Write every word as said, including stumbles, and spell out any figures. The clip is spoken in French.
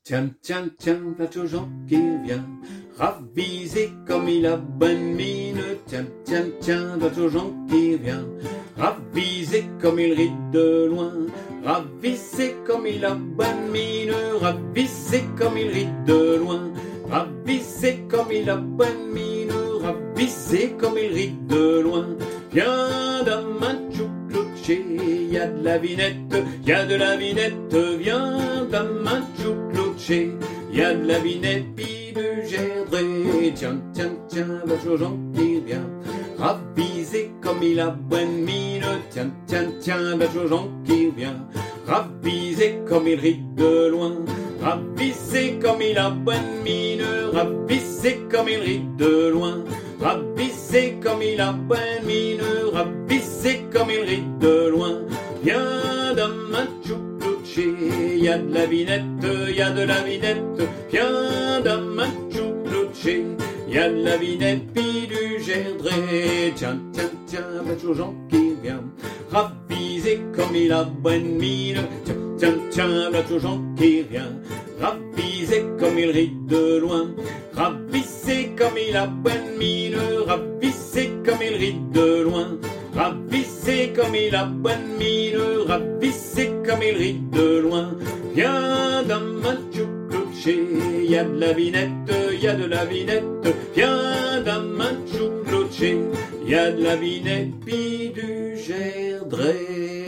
Tiens, tiens, tiens, voilà Jojon qui vient, ravisé comme il a bonne mine. Tiens, tiens, tiens, voilà Jojon qui vient, ravisé comme il rit de loin. Ravisé comme il a bonne mine, ravisé comme il rit de loin. Ravisé comme il a bonne mine, ravisé comme il rit de loin. Viens d'un manchou clocher, y a de la vinette, y a de la vinette. Viens d'un manchou clocher, y a de la vinette, pis du gerdré. Tiens, tiens, tiens, va Jojon qui vient, ravisé comme il a bonne mine. Tiens, tiens, tiens, va Jojon qui vient, ravisé comme il rit de loin. Ravisé comme il a bonne mine, ravisé comme il rit de loin. Ravisé comme il a bonne mine, ravisé comme il rit de loin. Viens d'un manchou clocher, y a de la vinette, y a de la vinette. Viens d'un manchou clocher, y a de la vinette, pis du gerdré. Tiens, tiens, tiens, va Jojon qui vient, ravisé comme il a bonne mine. Tiens, tiens, tiens, va Jojon qui vient, ravisé comme il rit de loin. Ravisé comme il a bonne mine, ravisé comme il rit de loin. Ravisé comme il a bonne mine, ravisé comme il rit de loin. Viens d'un manchou clocher, y a de la vinette, y a de la vinette. Viens d'un manchou clocher, y a de la vinette, pis du gerdré.